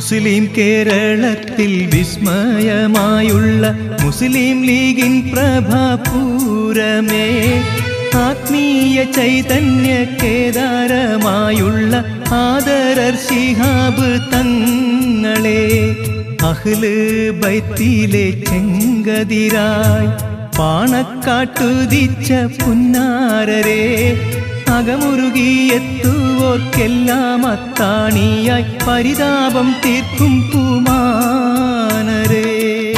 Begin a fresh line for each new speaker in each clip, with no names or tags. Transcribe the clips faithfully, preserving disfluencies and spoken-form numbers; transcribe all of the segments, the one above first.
മുസ്ലിം കേരളത്തിൽ വിസ്മയമായുള്ള മുസ്ലിം ലീഗിൻ പ്രഭാപൂരമേ, ആത്മീയ ചൈതന്യ കേദാരമായുള്ള ആദരർ ശിഹാബ് തങ്ങളെ, അഹ്ല് ബൈത്തിലെ ചെങ്കതിരായി പാണക്കാട്ടുദിച്ച പുന്നാരരെ, അകമുരുകിയെത്തുവോർക്കെല്ലാം അത്താണിയായി പരിതാപം തീർക്കും കുമാരരെ.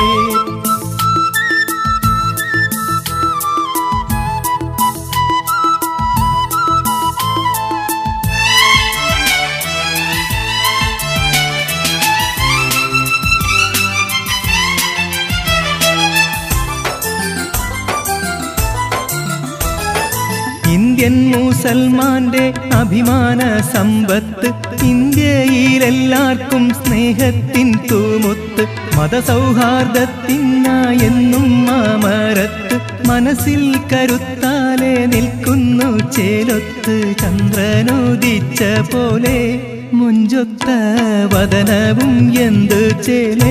ഇന്ത്യൻ മുസൽമാന്റെ അഭിമാന സമ്പത്ത്, ഇന്ത്യയിലെല്ലാവർക്കും സ്നേഹത്തിൻ തൂമുത്ത്, മതസൗഹാർദ്ദത്തിനായെന്നും അമരത്ത്, മനസ്സിൽ കരുത്താലെ നിൽക്കുന്നു ചേലൊത്ത്, ചന്ദ്രനുദിച്ച പോലെ മുഞ്ചൊത്ത വദനവും എന്ത് ചേലേ.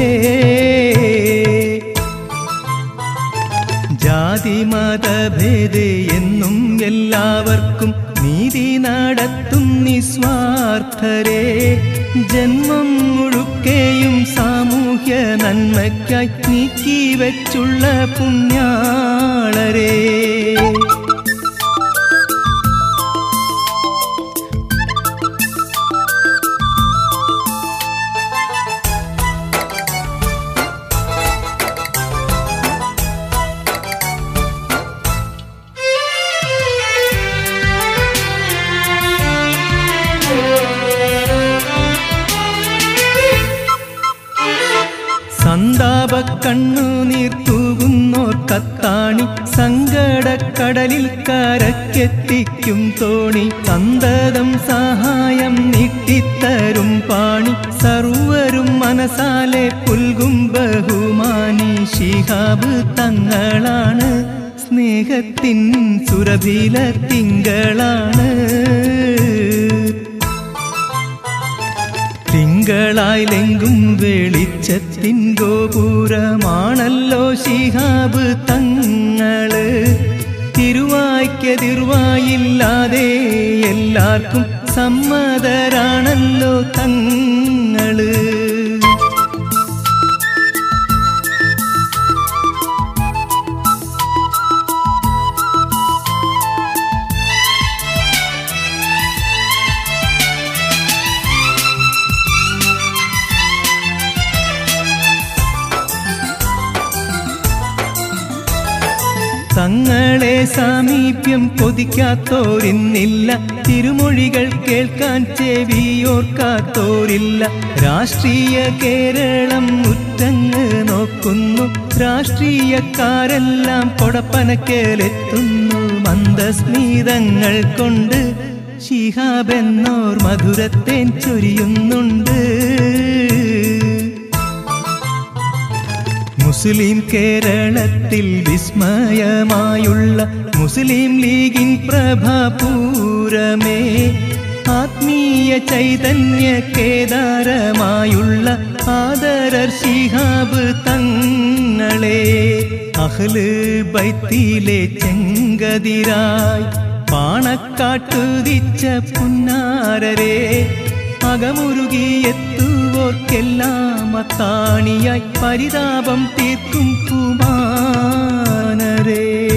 ജാതി മതഭേദേ എന്നും എല്ലാവർക്കും നീതി നടത്തും നിസ്വാർത്ഥരെ, ജന്മം മുഴുക്കെയും സാമൂഹ്യ നന്മയ്ക്കായി നീക്കി വെച്ചുള്ള പുണ്യാളരെ. സന്താപ കണ്ണുനീർ തൂകുന്നോർ കത്താണി, സങ്കടക്കടലിൽ കരക്കെത്തിക്കും തോണി, സന്തതം സഹായം നീട്ടിത്തരും പാണി, സർവരും മനസാലെ പുൽകും ബഹുമാനി, ശിഹാബ് തങ്ങളാണ് സ്നേഹത്തിൻ സുരഭില തിങ്കളാണ്. തിങ്കളായിലെങ്കും വെളിച്ചത്തിൻ ഗോപുരമാണല്ലോ ശിഹാബ് തങ്ങള്, തിരുവായ്ക്കെതിർവായില്ലാതെ എല്ലാവർക്കും സമ്മതരാണല്ലോ തങ്ങള്. തങ്ങളെ സാമീപ്യം കൊതിക്കാത്തോരിന്നില്ല, തിരുമൊഴികൾ കേൾക്കാൻ ചെവിയോർക്കാത്തോരില്ല, രാഷ്ട്രീയ കേരളം മുറ്റങ്ങ് നോക്കുന്നു, രാഷ്ട്രീയക്കാരെല്ലാം കൊടപ്പനക്കേലെത്തുന്നു, മന്ദസ്മിതങ്ങൾ കൊണ്ട് ശിഹാബെന്നോർ മധുരത്തേൻ ചൊരിയുന്നുണ്ട്. മുസ്ലിം കേരളത്തിൽ വിസ്മയമായുള്ള മുസ്ലിം ലീഗിൻ പ്രഭാപൂരമേ, ആത്മീയ ചൈതന്യ കേദാരമായുള്ള ആദരർ ശിഹാബ് തങ്ങളെ, അഹ്ല് ബൈത്തിലെ ചെങ്കതിരായി പാണക്കാട്ടുദിച്ച പുന്നാരരെ, അകമുരുകിയെത്തുവോർക്കെല്ലാം അത്താണിയായി പരിതാപം തീർക്കും കുമാരരെ.